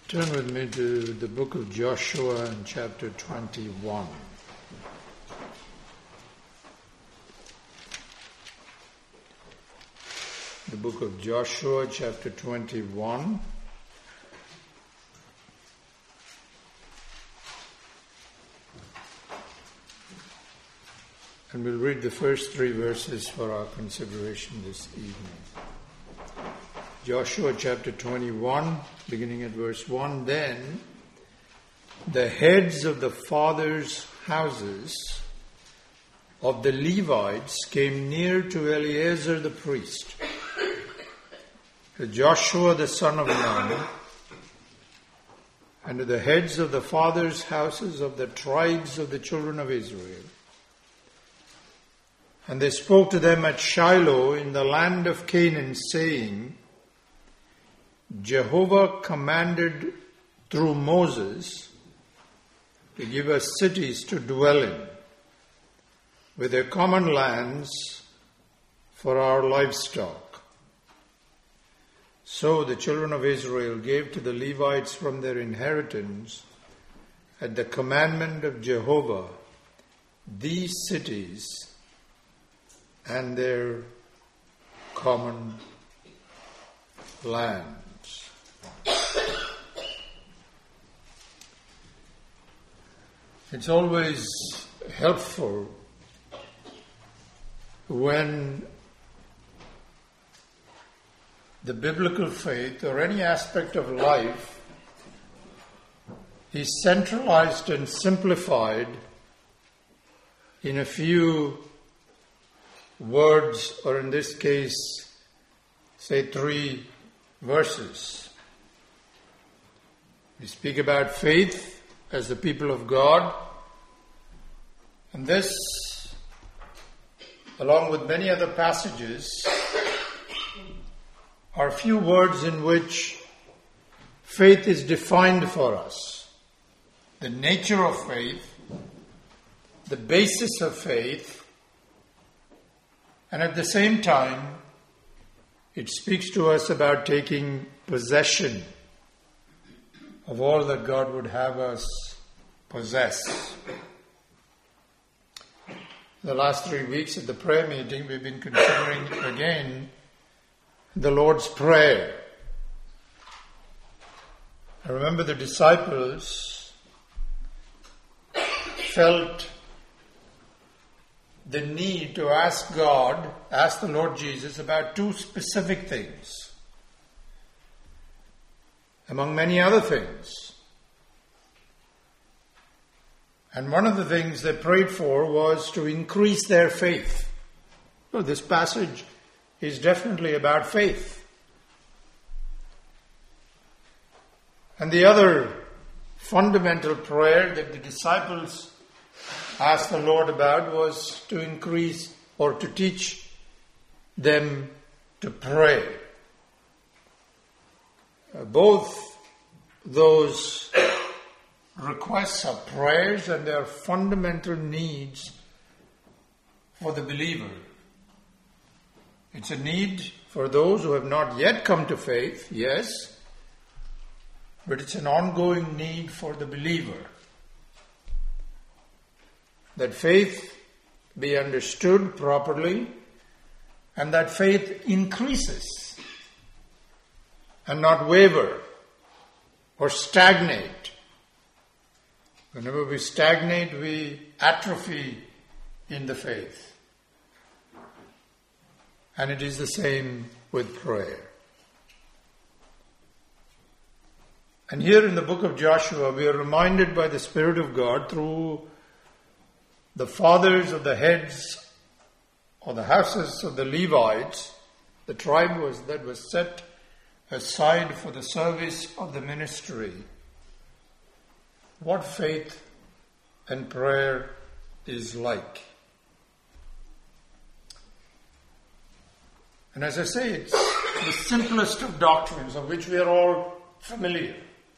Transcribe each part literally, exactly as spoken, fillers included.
Turn with me to the book of Joshua in chapter twenty-one. The book of Joshua, chapter twenty-one. And we'll read the first three verses for our consideration this evening. Joshua chapter twenty-one, beginning at verse one. Then the heads of the fathers' houses of the Levites came near to Eleazar the priest, to Joshua the son of Nun, and to the heads of the fathers' houses of the tribes of the children of Israel. And they spoke to them at Shiloh in the land of Canaan, saying, Jehovah commanded through Moses to give us cities to dwell in, with their common lands for our livestock. So the children of Israel gave to the Levites from their inheritance, at the commandment of Jehovah, these cities and their common lands. It's always helpful when the biblical faith or any aspect of life is centralized and simplified in a few words, or in this case, say three verses. We speak about faith as the people of God, and this, along with many other passages, are few words in which faith is defined for us. The nature of faith, the basis of faith, and at the same time, it speaks to us about taking possession of all that God would have us possess. The last three weeks at the prayer meeting, we've been considering again the Lord's Prayer. I remember the disciples felt the need to ask God, ask the Lord Jesus about two specific things, among many other things. And one of the things they prayed for was to increase their faith. Well, this passage is definitely about faith. And the other fundamental prayer that the disciples asked the Lord about was to increase or to teach them to pray. Uh, both those requests are prayers, and they are fundamental needs for the believer. It's a need for those who have not yet come to faith, yes, but it's an ongoing need for the believer. That faith be understood properly, and that faith increases and not waver or stagnate. Whenever we stagnate, we atrophy in the faith. And it is the same with prayer. And here in the book of Joshua, we are reminded by the Spirit of God through the fathers of the heads or the houses of the Levites, the tribe was that was set aside for the service of the ministry, what faith and prayer is like. And as I say, it's the simplest of doctrines of which we are all familiar.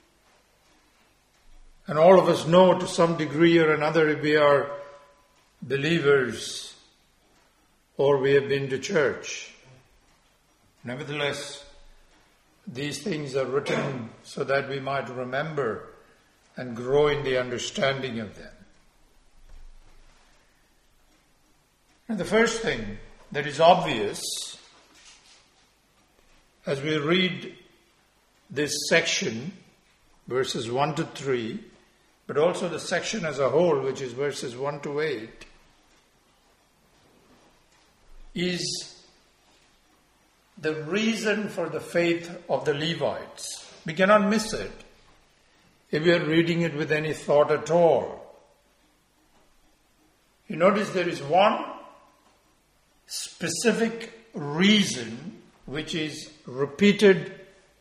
And all of us know to some degree or another if we are believers or we have been to church. Nevertheless, these things are written so that we might remember and grow in the understanding of them. And the first thing that is obvious as we read this section, verses one to three, but also the section as a whole, which is verses one to eight, is the reason for the faith of the Levites. We cannot miss it if we are reading it with any thought at all. You notice there is one specific reason which is repeated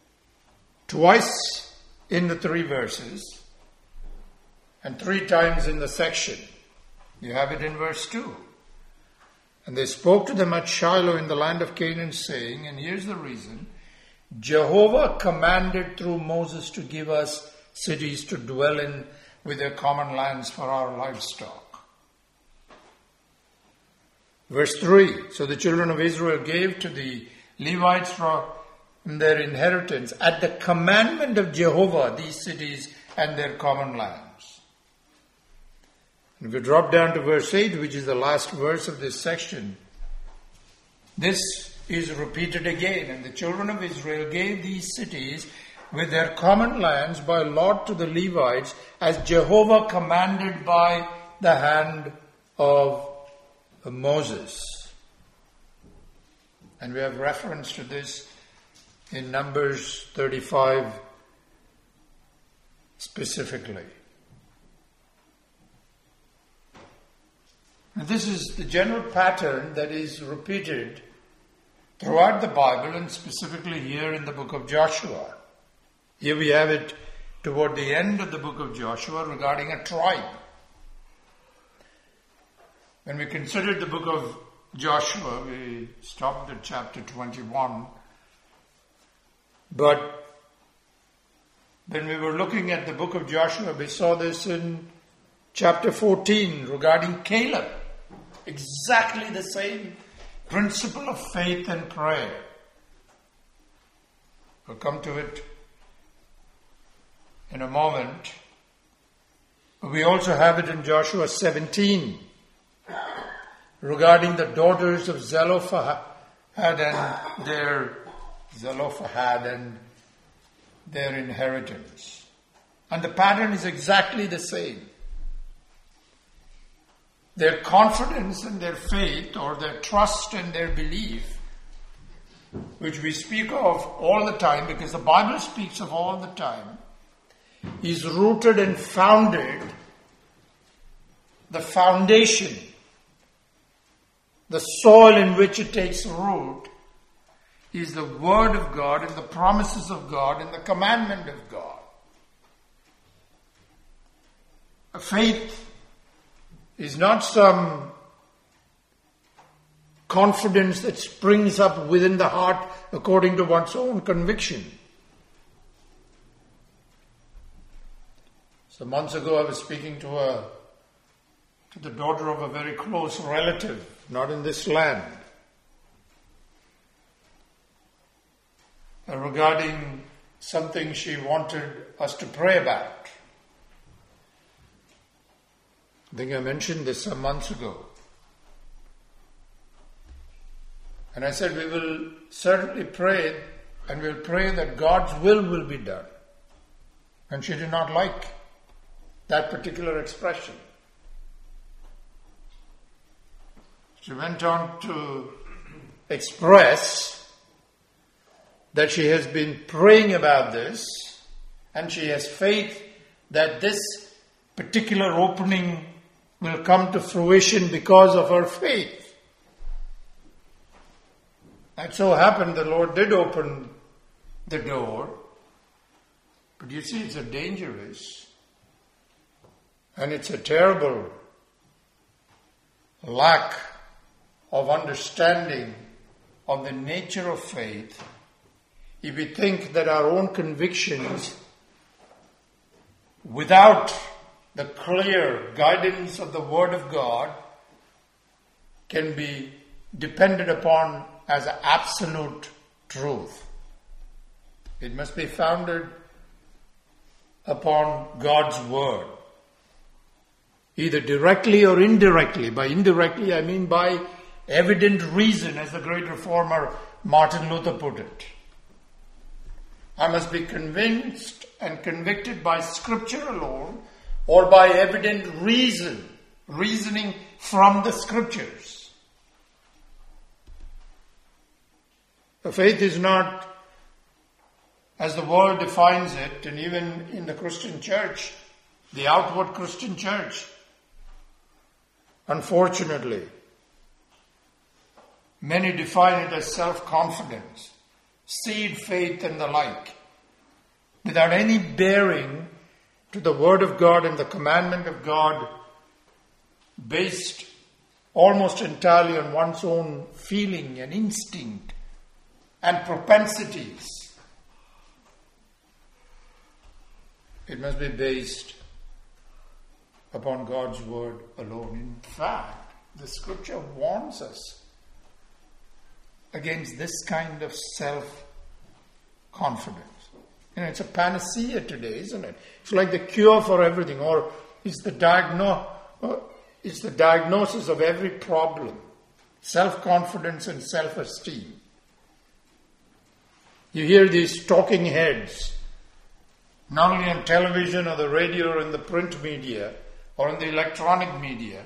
twice in the three verses and three times in the section. You have it in verse two. And they spoke to them at Shiloh in the land of Canaan, saying, and here's the reason, Jehovah commanded through Moses to give us cities to dwell in with their common lands for our livestock. Verse three, so the children of Israel gave to the Levites from their inheritance at the commandment of Jehovah these cities and their common lands. And if we drop down to verse eight, which is the last verse of this section, this is repeated again. And the children of Israel gave these cities with their common lands by lot to the Levites as Jehovah commanded by the hand of Moses. And we have reference to this in Numbers thirty-five specifically. And this is the general pattern that is repeated throughout the Bible and specifically here in the book of Joshua. Here we have it toward the end of the book of Joshua regarding a tribe. When we considered the book of Joshua, we stopped at chapter twenty-one. But when we were looking at the book of Joshua, we saw this in chapter fourteen regarding Caleb. Exactly the same principle of faith and prayer. We'll come to it in a moment. We also have it in Joshua seventeen regarding the daughters of Zelophehad and their Zelophehad and their inheritance. And the pattern is exactly the same. Their confidence and their faith, or their trust and their belief, which we speak of all the time because the Bible speaks of all the time, is rooted and founded, the foundation, the soil in which it takes root, is the Word of God and the promises of God and the commandment of God. A faith is not some confidence that springs up within the heart according to one's own conviction. Some months ago I was speaking to a to the daughter of a very close relative, not in this land, regarding something she wanted us to pray about. I think I mentioned this some months ago. And I said we will certainly pray, and we'll pray that God's will will be done. And she did not like that particular expression. She went on to express that she has been praying about this and she has faith that this particular opening will come to fruition because of her faith. It so happened the Lord did open the door, but you see, it's a dangerous and it's a terrible lack of understanding of the nature of faith if we think that our own convictions, without the clear guidance of the Word of God, can be depended upon as absolute truth. It must be founded upon God's word, either directly or indirectly. By indirectly, I mean by evident reason, as the great reformer Martin Luther put it. I must be convinced and convicted by Scripture alone, or by evident reason, reasoning from the Scriptures. The faith is not, as the world defines it, and even in the Christian church, the outward Christian church, unfortunately, many define it as self-confidence, seed faith and the like, without any bearing to the Word of God and the commandment of God, based almost entirely on one's own feeling and instinct and propensities. It must be based upon God's Word alone. In fact, the Scripture warns us against this kind of self-confidence. You know, it's a panacea today, isn't it? It's like the cure for everything, or it's the diagno- it's the diagnosis of every problem. Self-confidence and self-esteem. You hear these talking heads, not only on television or the radio or in the print media or in the electronic media,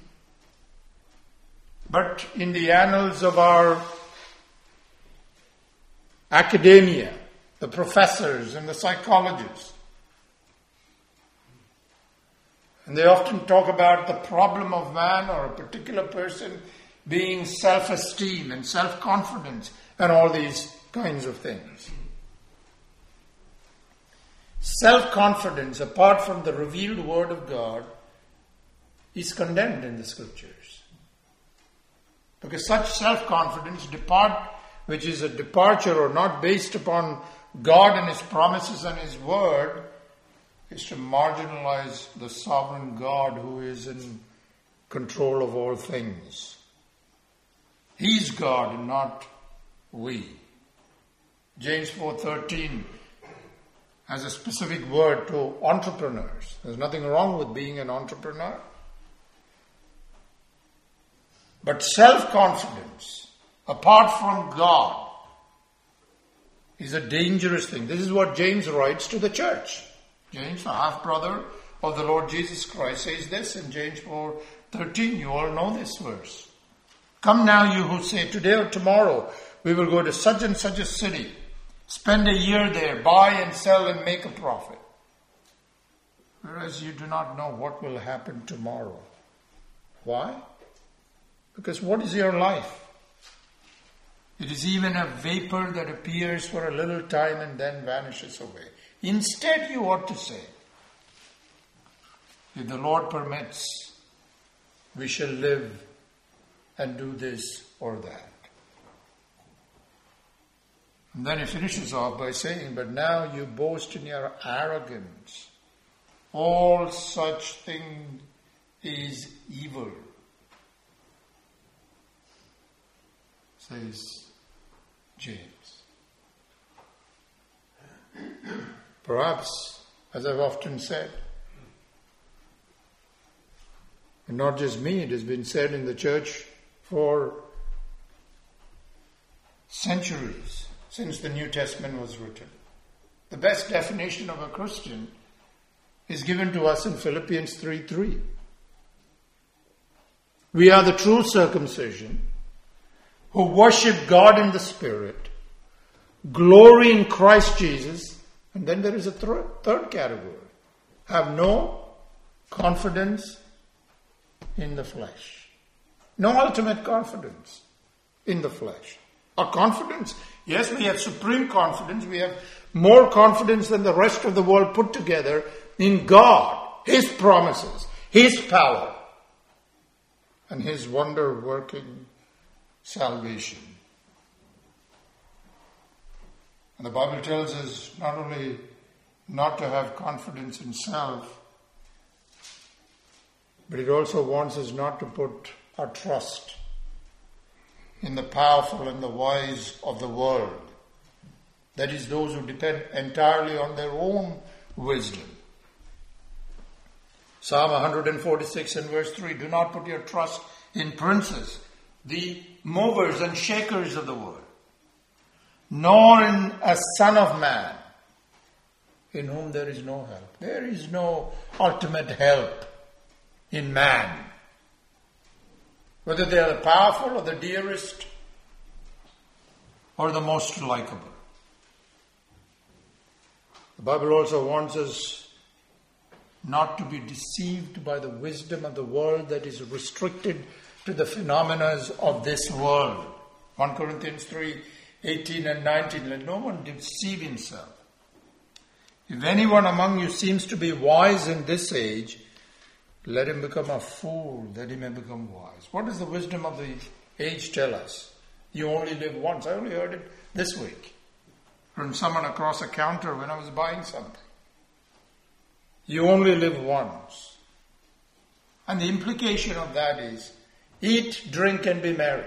but in the annals of our academia, the professors and the psychologists. And they often talk about the problem of man or a particular person being self-esteem and self-confidence and all these kinds of things. Self-confidence, apart from the revealed Word of God, is condemned in the Scriptures. Because such self-confidence, depart, which is a departure or not based upon God and His promises and His Word, is to marginalize the sovereign God who is in control of all things. He's God and not we. James four thirteen has a specific word to entrepreneurs. There's nothing wrong with being an entrepreneur. But self-confidence, apart from God, is a dangerous thing. This is what James writes to the church. James, the half-brother of the Lord Jesus Christ, says this in James four thirteen. You all know this verse. Come now, you who say, today or tomorrow we will go to such and such a city, spend a year there, buy and sell and make a profit. Whereas you do not know what will happen tomorrow. Why? Because what is your life? It is even a vapor that appears for a little time and then vanishes away. Instead, you ought to say, if the Lord permits, we shall live and do this or that. And then he finishes off by saying, but now you boast in your arrogance. All such thing is evil, says James. Perhaps, as I've often said, and not just me, it has been said in the church for centuries, since the New Testament was written. The best definition of a Christian is given to us in Philippians three three. We are the true circumcision who worship God in the Spirit, glory in Christ Jesus, and then there is a th- third category. Have no confidence in the flesh. No ultimate confidence in the flesh. Our confidence, yes, we have supreme confidence. We have more confidence than the rest of the world put together in God, His promises, His power, and His wonder-working salvation. And the Bible tells us not only not to have confidence in self, but it also wants us not to put our trust in the powerful and the wise of the world, That is, those who depend entirely on their own wisdom. Psalm one forty-six and verse three, do not put your trust in princes, the movers and shakers of the world, nor in a son of man, in whom there is no help. There is no ultimate help in man. Whether they are the powerful or the dearest or the most likable. The Bible also warns us not to be deceived by the wisdom of the world that is restricted to the phenomena of this world. First Corinthians three, eighteen and nineteen, let no one deceive himself. If anyone among you seems to be wise in this age, let him become a fool that he may become wise. What does the wisdom of the age tell us? You only live once. I only heard it this week from someone across a counter when I was buying something. You only live once. And the implication of that is, eat, drink, and be merry.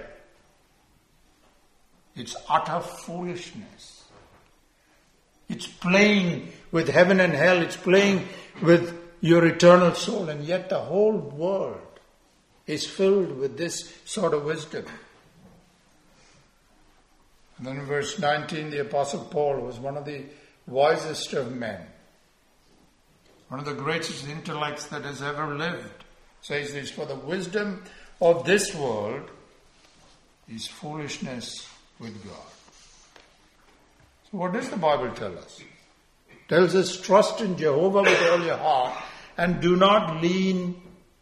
It's utter foolishness. It's playing with heaven and hell. It's playing with your eternal soul. And yet the whole world is filled with this sort of wisdom. And then in verse nineteen, the Apostle Paul was one of the wisest of men. One of the greatest intellects that has ever lived. Says this, for the wisdom of this world is foolishness with God. So what does the Bible tell us? It tells us, trust in Jehovah with all your heart and do not lean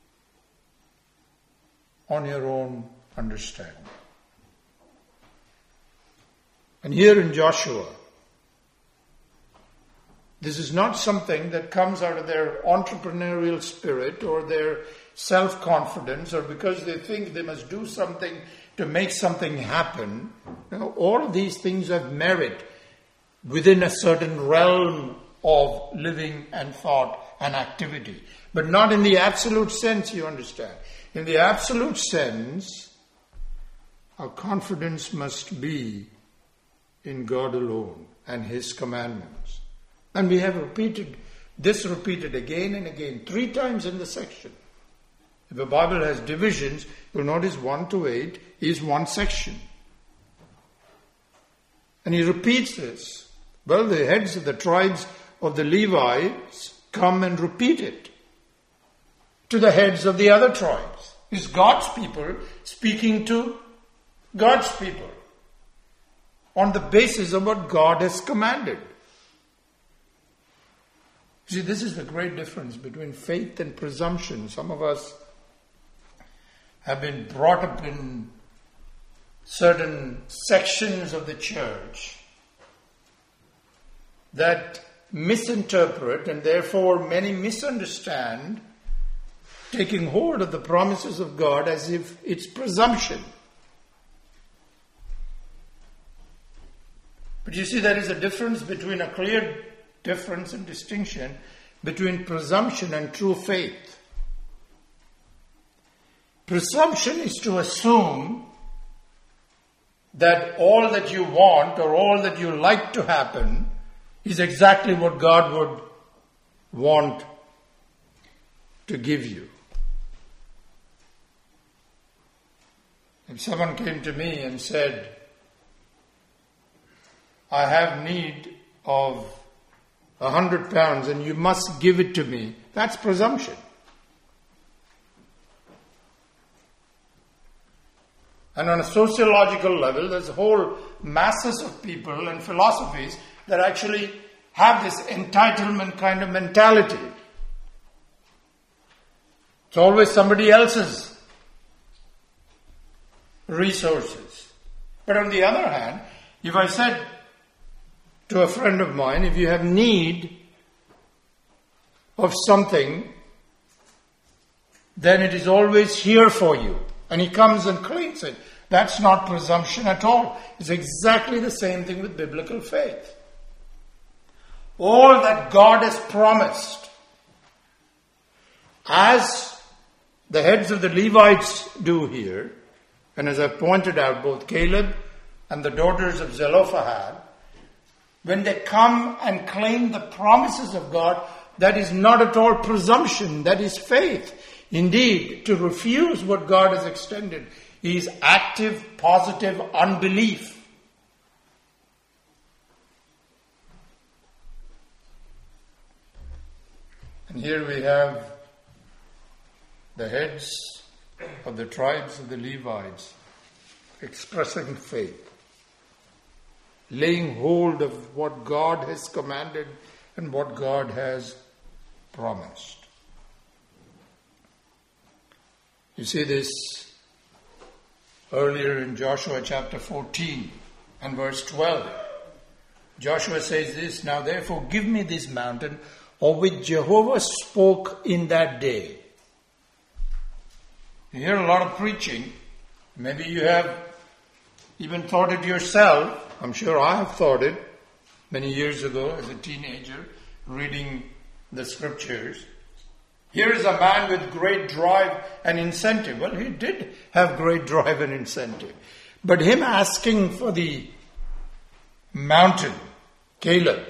on your own understanding. And here in Joshua, this is not something that comes out of their entrepreneurial spirit or their self-confidence or because they think they must do something to make something happen. You know, all of these things have merit within a certain realm of living and thought and activity. But not in the absolute sense, you understand. In the absolute sense, our confidence must be in God alone and His commandments. And we have repeated this repeated again and again, three times in the section. If the Bible has divisions, you'll notice one to eight is one section. And he repeats this. Well, the heads of the tribes of the Levites come and repeat it to the heads of the other tribes. It's God's people speaking to God's people on the basis of what God has commanded. See, this is the great difference between faith and presumption. Some of us have been brought up in certain sections of the church that misinterpret and therefore many misunderstand taking hold of the promises of God as if it's presumption. But you see, there is a difference between a clear difference and distinction between presumption and true faith. Presumption is to assume that all that you want or all that you like to happen is exactly what God would want to give you. If someone came to me and said, I have need of a hundred pounds and you must give it to me, that's presumption. And on a sociological level, there's whole masses of people and philosophies that actually have this entitlement kind of mentality. It's always somebody else's resources. But on the other hand, if I said to a friend of mine, if you have need of something, then it is always here for you. And he comes and claims it. That's not presumption at all. It's exactly the same thing with biblical faith. All that God has promised, as the heads of the Levites do here, and as I pointed out, both Caleb and the daughters of Zelophehad, when they come and claim the promises of God, that is not at all presumption, that is faith. Indeed, to refuse what God has extended is active, positive unbelief. And here we have the heads of the tribes of the Levites expressing faith, laying hold of what God has commanded and what God has promised. You see this earlier in Joshua chapter fourteen and verse twelve. Joshua says this, "Now therefore give me this mountain of which Jehovah spoke in that day." You hear a lot of preaching. Maybe you have even thought it yourself. I'm sure I have thought it many years ago as a teenager, reading the scriptures. Here is a man with great drive and incentive. Well, he did have great drive and incentive. But him asking for the mountain, Caleb,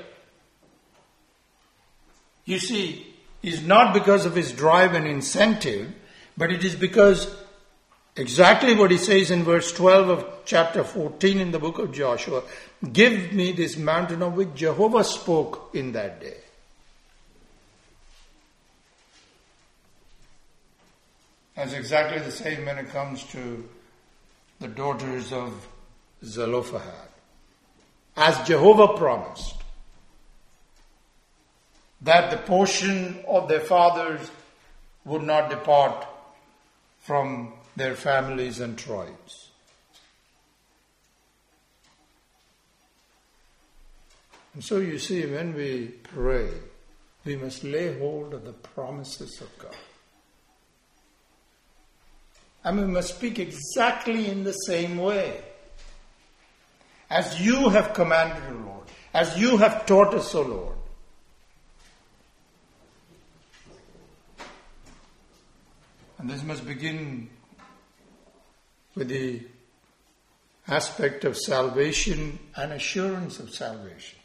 you see, is not because of his drive and incentive, but it is because exactly what he says in verse twelve of chapter fourteen in the book of Joshua, "Give me this mountain of which Jehovah spoke in that day." That's exactly the same when it comes to the daughters of Zelophehad. As Jehovah promised, that the portion of their fathers would not depart from their families and tribes. And so you see, when we pray, we must lay hold of the promises of God. And we must speak exactly in the same way. As you have commanded, O Lord, as you have taught us, O Lord. And this must begin with the aspect of salvation and assurance of salvation.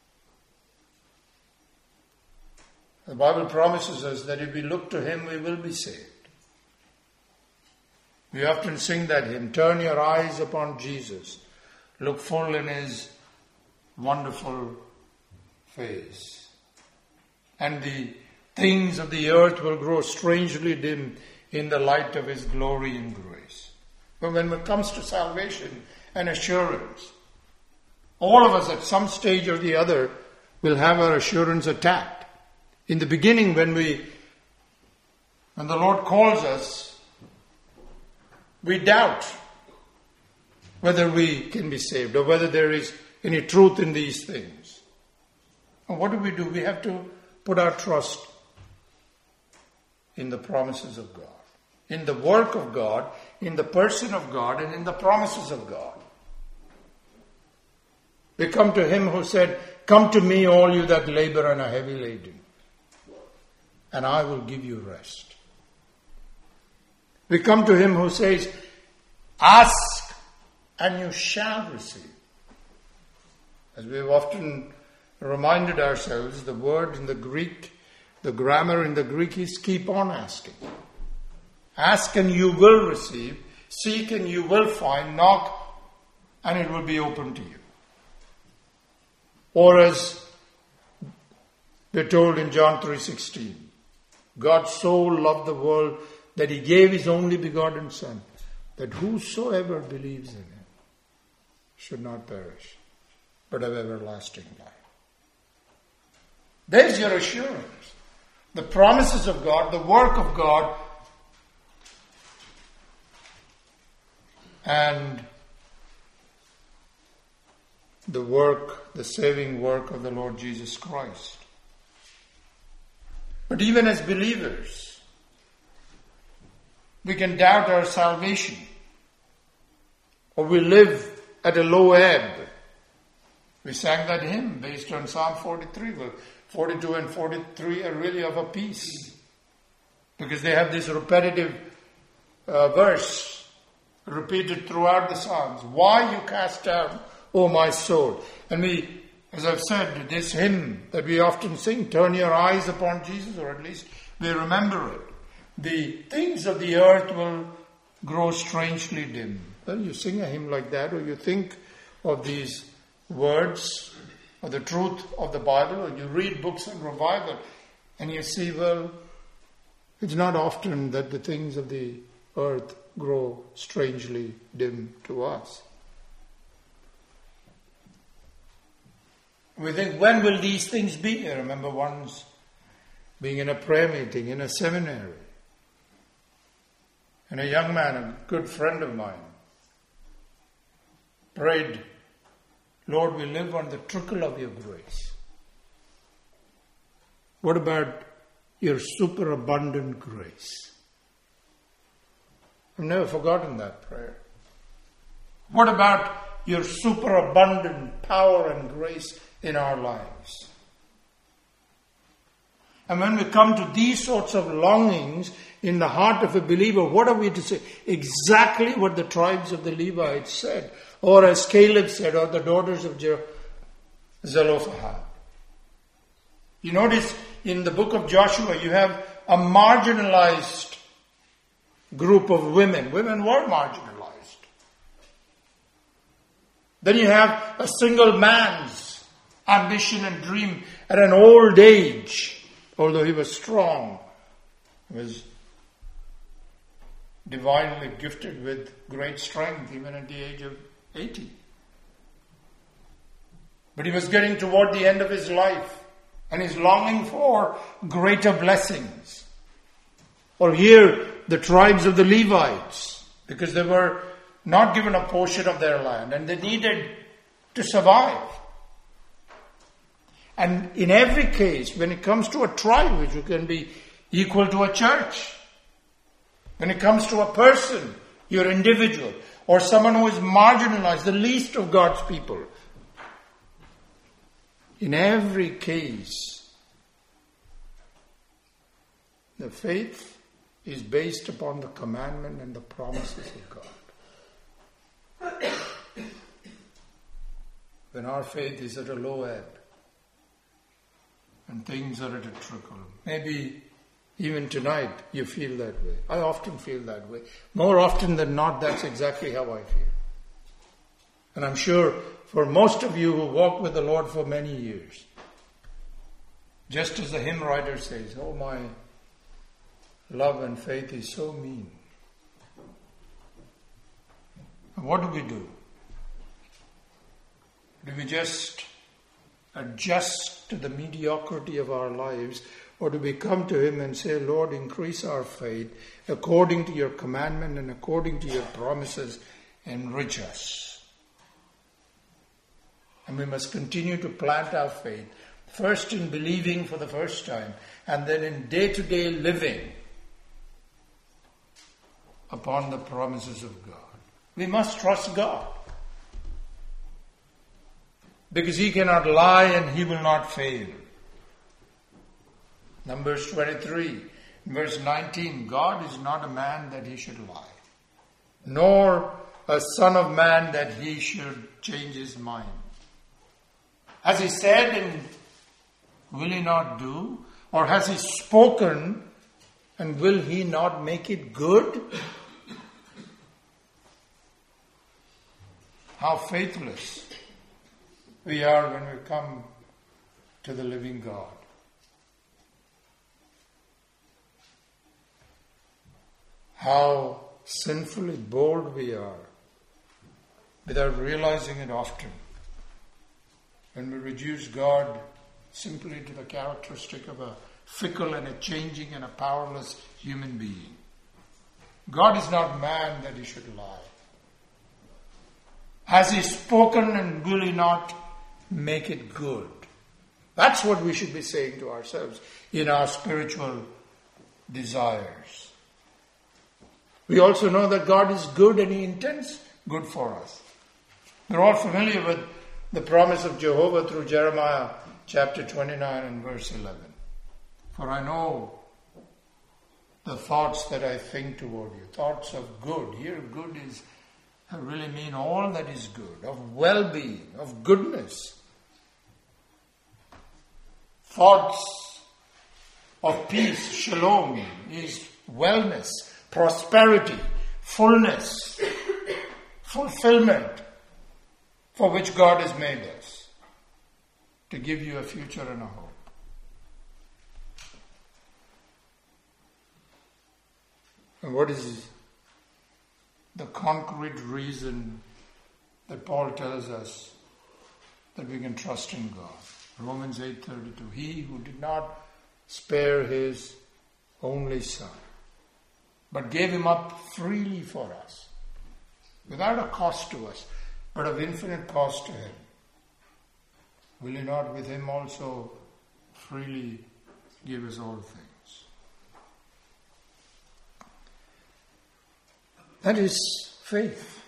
The Bible promises us that if we look to Him, we will be saved. We often sing that hymn, "Turn your eyes upon Jesus, look full in His wonderful face, and the things of the earth will grow strangely dim in the light of His glory and grace." But when it comes to salvation and assurance, all of us at some stage or the other will have our assurance attacked. In the beginning, when we, when the Lord calls us, we doubt whether we can be saved or whether there is any truth in these things. And what do we do? We have to put our trust in the promises of God, in the work of God, in the person of God, and in the promises of God. We come to Him who said, "Come to me, all you that labor and are heavy laden, and I will give you rest." We come to Him who says, "Ask and you shall receive." As we have often reminded ourselves, the word in the Greek, the grammar in the Greek is keep on asking. Ask and you will receive. Seek and you will find. Knock and it will be open to you. Or as we're told in John three sixteen, God so loved the world that He gave His only begotten Son, that whosoever believes in Him should not perish, but have everlasting life. There's your assurance. The promises of God, the work of God, and the work, the saving work of the Lord Jesus Christ. But even as believers, we can doubt our salvation, or we live at a low ebb. We sang that hymn based on Psalm forty-three. Well, forty-two and forty-three are really of a piece, because they have this repetitive uh, verse repeated throughout the Psalms. "Why you cast down, O my soul?" And we As I've said, this hymn that we often sing, turn your eyes upon Jesus, or at least we remember it. The things of the earth will grow strangely dim. Well, you sing a hymn like that, or you think of these words, or the truth of the Bible, or you read books on revival, and you see, well, it's not often that the things of the earth grow strangely dim to us. We think, when will these things be? I remember once being in a prayer meeting in a seminary, and a young man, a good friend of mine, prayed, Lord, we live on the trickle of your grace. What about your superabundant grace? I've never forgotten that prayer. What about your superabundant power and grace in our lives? And when we come to these sorts of longings in the heart of a believer, what are we to say? Exactly what the tribes of the Levites said. Or as Caleb said, or the daughters of Je- Zelophehad. You notice in the book of Joshua, you have a marginalized group of women. Women were marginalized. Then you have a single man's ambition and dream at an old age, although he was strong, he was divinely gifted with great strength even at the age of eighty. But he was getting toward the end of his life and he's longing for greater blessings. Or here, the tribes of the Levites, because they were not given a portion of their land and they needed to survive. And in every case, when it comes to a tribe, which can be equal to a church, when it comes to a person, your individual, or someone who is marginalized, the least of God's people, in every case, the faith is based upon the commandment and the promises of God. When our faith is at a low ebb, and things are at a trickle. Maybe even tonight you feel that way. I often feel that way. More often than not, that's exactly how I feel. And I'm sure for most of you who walk with the Lord for many years, just as the hymn writer says, oh, my love and faith is so mean. And what do we do? Do we just adjust to the mediocrity of our lives, or do we come to Him and say, Lord, increase our faith according to your commandment and according to your promises, enrich us? And we must continue to plant our faith, first in believing for the first time, and then in day-to-day living upon the promises of God. We must trust God, because He cannot lie and He will not fail. Numbers twenty-three, verse nineteen, God is not a man that He should lie, nor a son of man that He should change His mind. Has He said and will He not do? Or has He spoken and will He not make it good? How faithless we are when we come to the living God. How sinfully bold we are without realizing it often, when we reduce God simply to the characteristic of a fickle and a changing and a powerless human being. God is not man that He should lie. Has He spoken and will He not make it good? That's what we should be saying to ourselves in our spiritual desires. We also know that God is good and He intends good for us. We're all familiar with the promise of Jehovah through Jeremiah chapter twenty-nine and verse eleven. For I know the thoughts that I think toward you, thoughts of good. Here good is, I really mean all that is good, of well-being, of goodness, thoughts of peace, shalom, is wellness, prosperity, fullness, fulfillment for which God has made us, to give you a future and a hope. And what is the concrete reason that Paul tells us that we can trust in God? Romans eight thirty-two. He who did not spare his only Son, but gave him up freely for us, without a cost to us, but of infinite cost to him, will he not with him also freely give us all things? That is faith.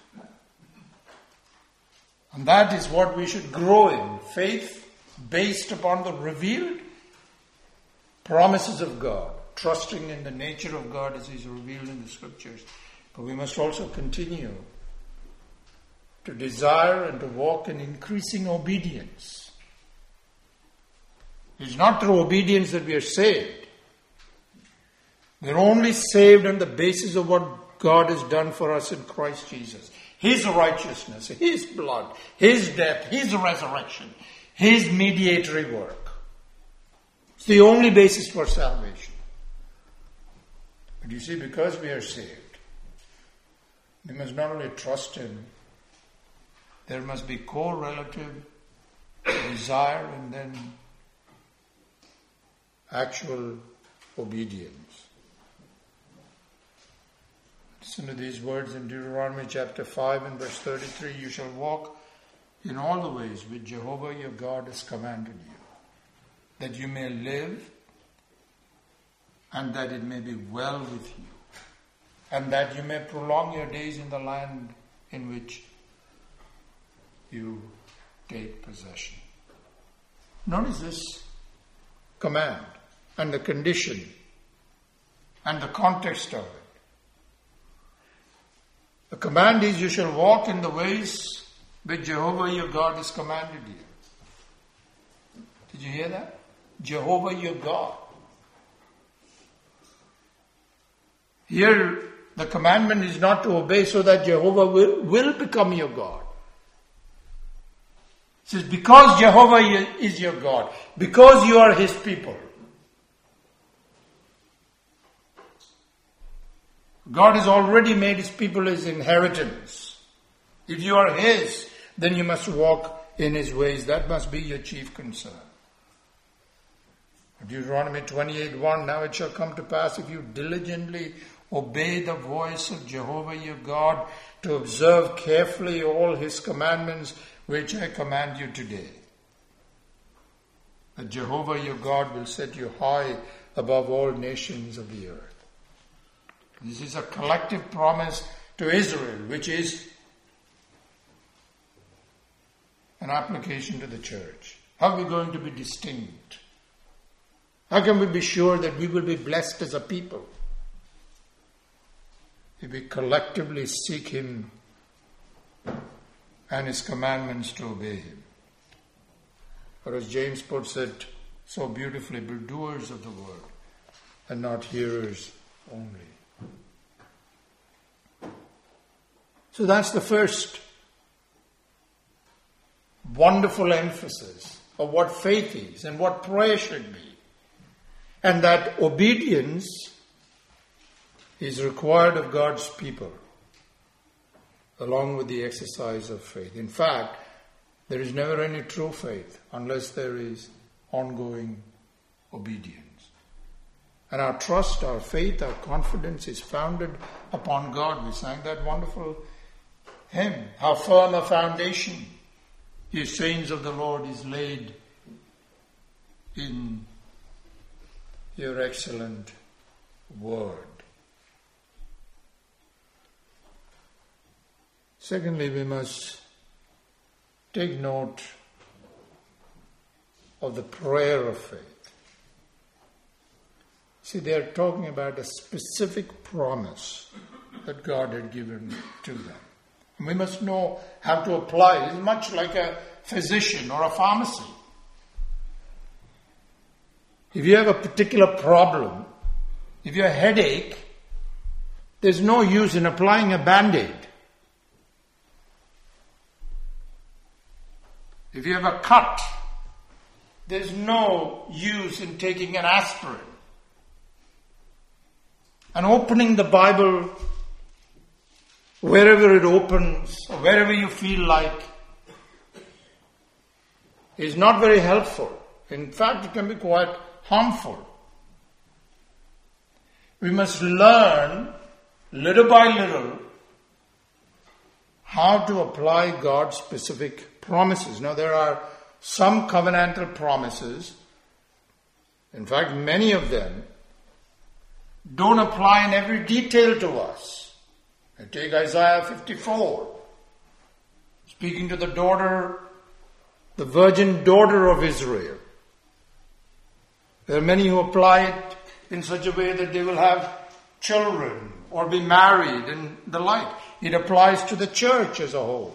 And that is what we should grow in. Faith based upon the revealed promises of God, trusting in the nature of God as is revealed in the Scriptures. But we must also continue to desire and to walk in increasing obedience. It is not through obedience that we are saved. We are only saved on the basis of what God has done for us in Christ Jesus. His righteousness, His blood, His death, His resurrection, His mediatory work. It's the only basis for salvation. But you see, because we are saved, we must not only trust Him, there must be correlative desire and then actual obedience. Listen to these words in Deuteronomy chapter five and verse thirty-three. You shall walk in all the ways which Jehovah your God has commanded you, that you may live and that it may be well with you, and that you may prolong your days in the land in which you take possession. Notice this command and the condition and the context of it. The command is, you shall walk in the ways which Jehovah your God has commanded you. Did you hear that? Jehovah your God. Here, the commandment is not to obey so that Jehovah will, will become your God. It says, because Jehovah is your God, because you are His people. God has already made His people His inheritance. If you are His, then you must walk in His ways. That must be your chief concern. Deuteronomy twenty-eight one, now it shall come to pass if you diligently obey the voice of Jehovah your God to observe carefully all His commandments which I command you today, that Jehovah your God will set you high above all nations of the earth. This is a collective promise to Israel, which is an application to the church. How are we going to be distinct? How can we be sure that we will be blessed as a people? If we collectively seek Him and His commandments to obey Him. Or as James puts it so beautifully, be doers of the word and not hearers only. So that's the first wonderful emphasis of what faith is and what prayer should be. And that obedience is required of God's people along with the exercise of faith. In fact, there is never any true faith unless there is ongoing obedience. And our trust, our faith, our confidence is founded upon God. We sang that wonderful hymn. How firm a foundation, ye saints of the Lord, is laid in your excellent word. Secondly, we must take note of the prayer of faith. See, they are talking about a specific promise that God had given to them. And we must know how to apply it. It's much like a physician or a pharmacy. If you have a particular problem, if you have a headache, there's no use in applying a Band-Aid. If you have a cut, there's no use in taking an aspirin. And opening the Bible wherever it opens, or wherever you feel like, is not very helpful. In fact, it can be quite harmful. We must learn, little by little, how to apply God's specific promises. Now, there are some covenantal promises, in fact, many of them, don't apply in every detail to us. I take Isaiah fifty-four, speaking to the daughter, the virgin daughter of Israel. There are many who apply it in such a way that they will have children or be married and the like. It applies to the church as a whole.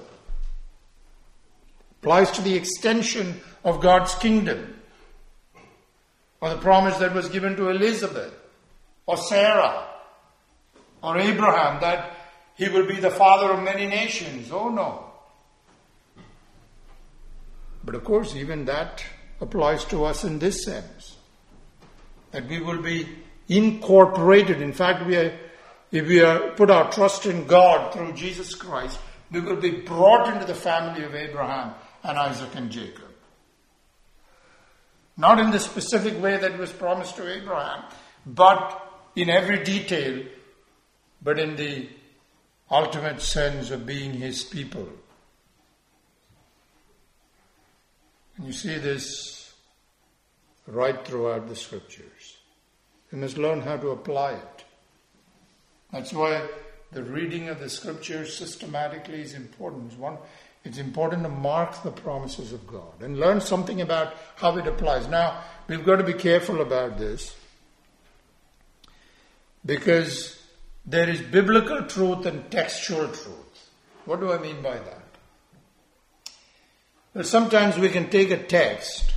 It applies to the extension of God's kingdom. Or the promise that was given to Elizabeth or Sarah or Abraham that he will be the father of many nations. Oh no. But of course, even that applies to us in this sense. That we will be incorporated. In fact, we are, if we are put our trust in God through Jesus Christ, we will be brought into the family of Abraham and Isaac and Jacob. Not in the specific way that was promised to Abraham, but in every detail, but in the ultimate sense of being his people. And you see this right throughout the scriptures. We must learn how to apply it. That's why the reading of the scriptures systematically is important. It's, one, it's important to mark the promises of God and learn something about how it applies. Now, we've got to be careful about this because there is biblical truth and textual truth. What do I mean by that? Well, sometimes we can take a text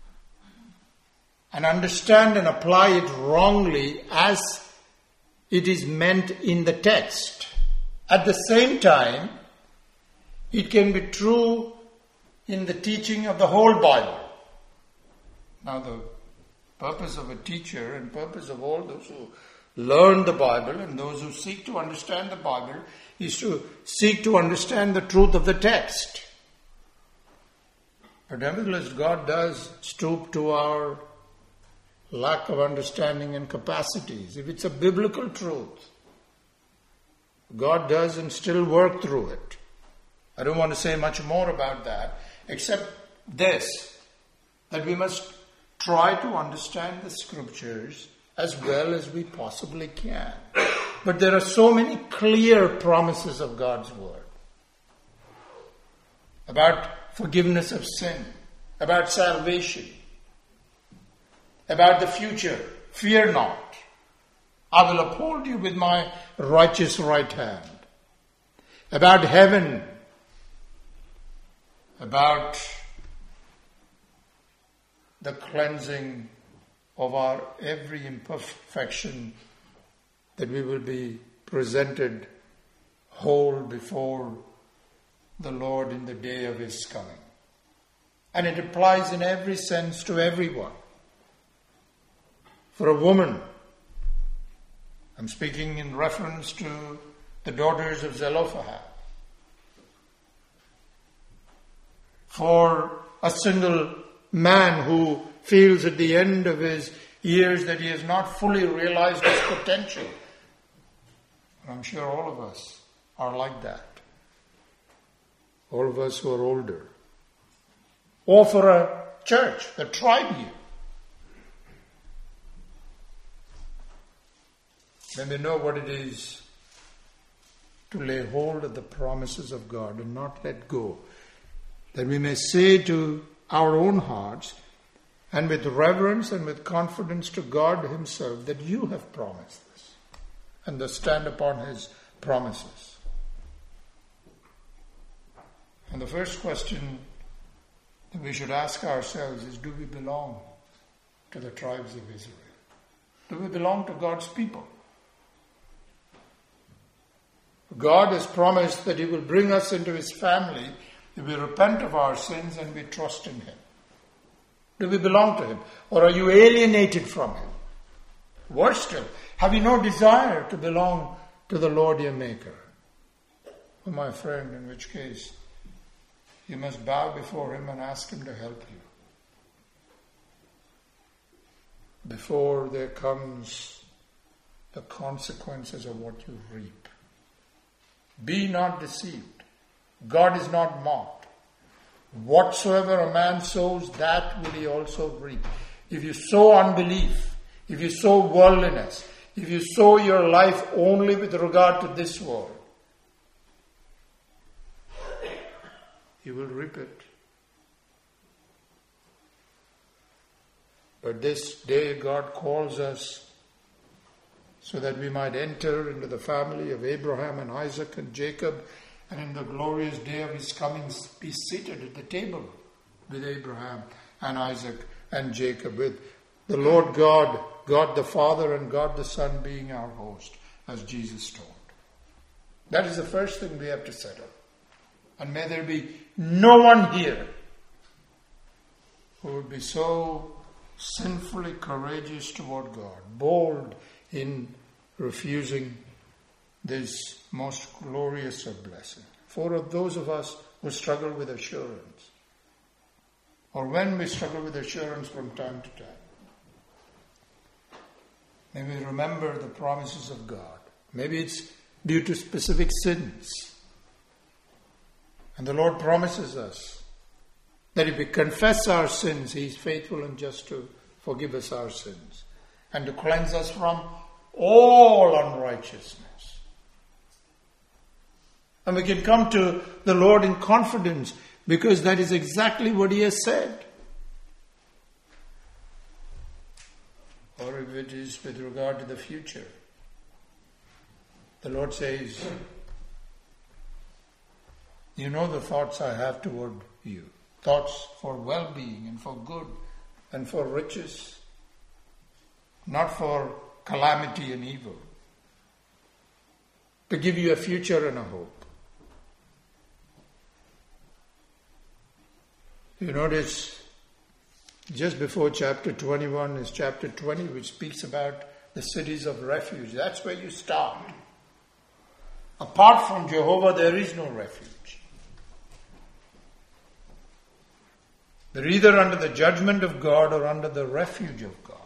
and understand and apply it wrongly as it is meant in the text. At the same time, it can be true in the teaching of the whole Bible. Now, the purpose of a teacher and purpose of all those who learn the Bible and those who seek to understand the Bible is to seek to understand the truth of the text. But nevertheless, God does stoop to our lack of understanding and capacities. If it's a biblical truth, God does and still work through it. I don't want to say much more about that, except this, that we must try to understand the scriptures as well as we possibly can. But there are so many clear promises of God's word about forgiveness of sin, about salvation, about the future. Fear not. I will uphold you with my righteous right hand. About heaven. About the cleansing of our every imperfection, that we will be presented whole before the Lord in the day of His coming. And it applies in every sense to everyone. For a woman, I'm speaking in reference to the daughters of Zelophehad. For a single man who feels at the end of his years that he has not fully realized his potential. I'm sure all of us are like that. All of us who are older. Or for a church, the tribe year. Then we know what it is to lay hold of the promises of God and not let go. That we may say to our own hearts, and with reverence and with confidence to God Himself, that you have promised this, and thus stand upon His promises. And the first question that we should ask ourselves is, do we belong to the tribes of Israel? Do we belong to God's people? God has promised that He will bring us into His family if we repent of our sins and we trust in Him. Do we belong to Him? Or are you alienated from Him? Worse still, have you no desire to belong to the Lord your Maker? Oh, my friend, in which case you must bow before Him and ask Him to help you. Before there comes the consequences of what you reap. Be not deceived. God is not mocked. Whatsoever a man sows, that will he also reap. If you sow unbelief, if you sow worldliness, if you sow your life only with regard to this world, you will reap it. But this day God calls us so that we might enter into the family of Abraham and Isaac and Jacob, and in the glorious day of His coming be seated at the table with Abraham and Isaac and Jacob, with the Lord God, God the Father and God the Son being our host, as Jesus told. That is the first thing we have to settle. And may there be no one here who would be so sinfully courageous toward God, bold in refusing this most glorious of blessings. For of those of us who struggle with assurance, or when we struggle with assurance from time to time, may we remember the promises of God. Maybe it's due to specific sins. And the Lord promises us that if we confess our sins, He is faithful and just to forgive us our sins and to cleanse us from all unrighteousness. And we can come to the Lord in confidence because that is exactly what He has said. Or if it is with regard to the future, the Lord says, you know the thoughts I have toward you. Thoughts for well-being and for good and for riches, not for calamity and evil, to give you a future and a hope. You notice just before chapter twenty-one is chapter twenty, which speaks about the cities of refuge. That's where you start. Apart from Jehovah, there is no refuge. They're either under the judgment of God or under the refuge of God.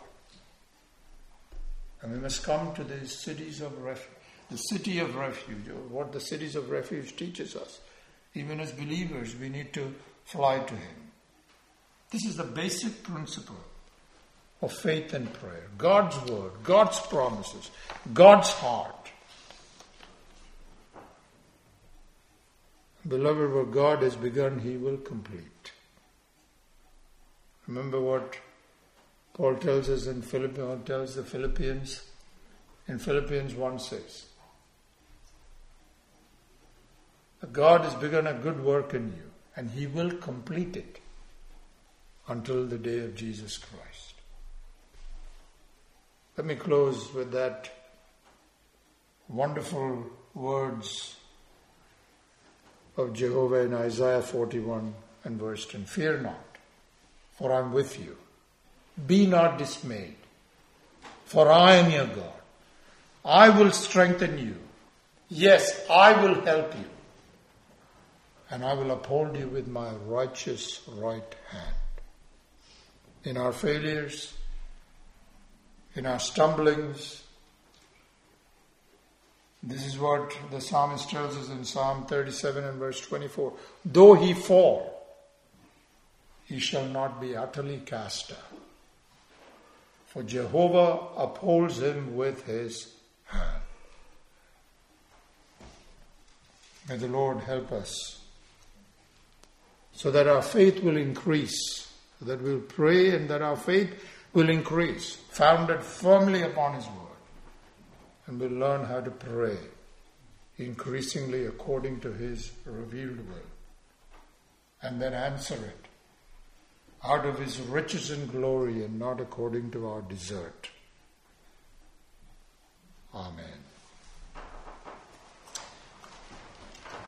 And we must come to these cities of refuge. The city of refuge, or what the cities of refuge teaches us. Even as believers, we need to fly to Him. This is the basic principle of faith and prayer. God's word, God's promises, God's heart. Beloved, what God has begun, He will complete. Remember what Paul tells us in Philippians, tells the Philippians in Philippians one six. God has begun a good work in you, and He will complete it until the day of Jesus Christ. Let me close with that wonderful words of Jehovah in Isaiah forty-one and verse ten. Fear not, for I am with you. Be not dismayed, for I am your God. I will strengthen you. Yes, I will help you. And I will uphold you with my righteous right hand. In our failures, in our stumblings, this is what the psalmist tells us in Psalm thirty-seven and verse twenty-four. Though he fall, he shall not be utterly cast down. For Jehovah upholds him with His hand. May the Lord help us so that our faith will increase, so that we'll pray and that our faith will increase, founded firmly upon His word. And we'll learn how to pray increasingly according to His revealed will. And then answer it out of His riches and glory and not according to our desert. Amen.